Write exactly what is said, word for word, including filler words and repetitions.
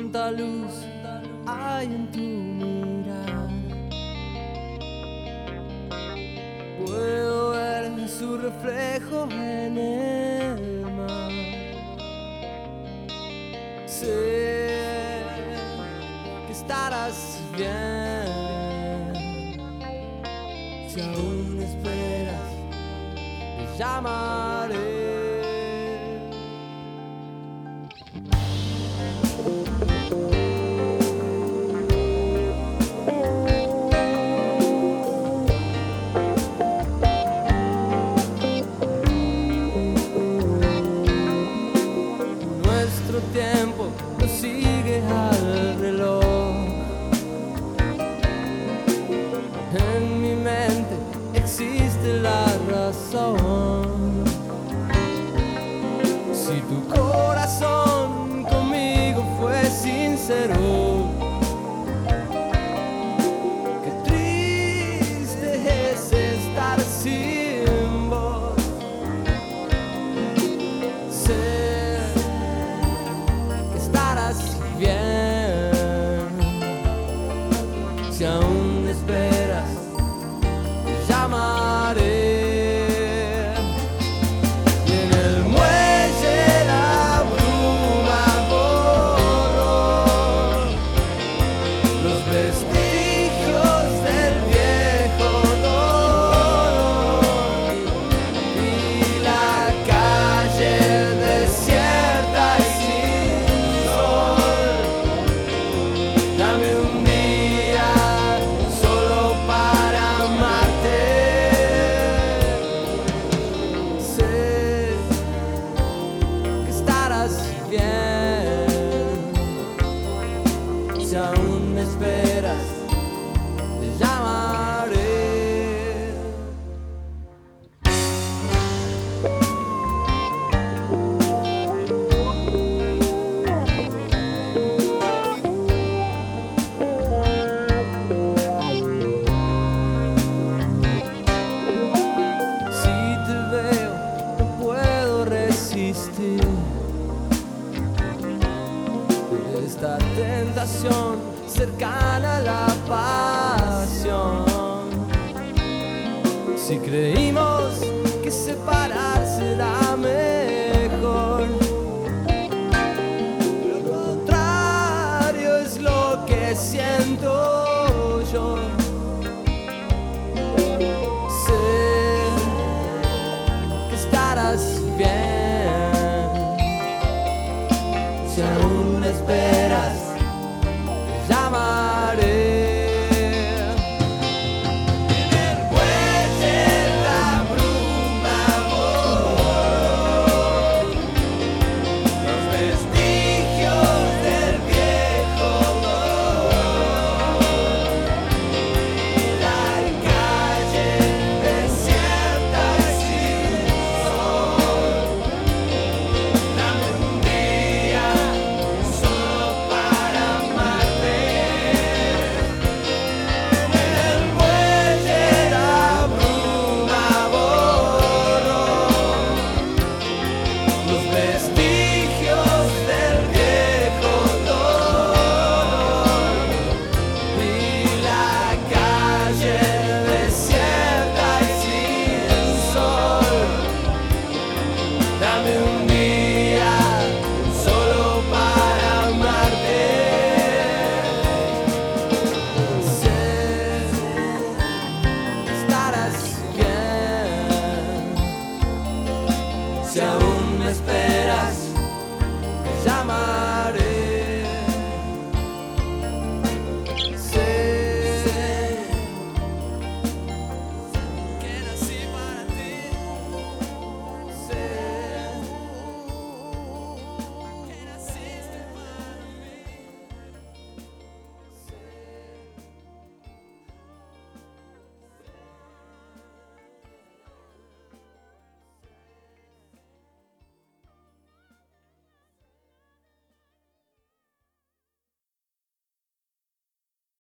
Cuánta luz hay en tu mirar. Puedo ver su reflejo en el mar. Sé que estarás bien. Si aún esperas, te llamaré. Nuestro tiempo no sigue al reloj. En mi mente existe la razón. Si tu corazón conmigo fue sincero, qué triste es estar sin vos. Sé que estarás bien. Si aún esperas, te llamaré. Si aún me esperas, te llamaré. Si te veo, no puedo resistir esta tentación cercana a la pasión. Si creímos que separarse era mejor, lo contrario es lo que siento.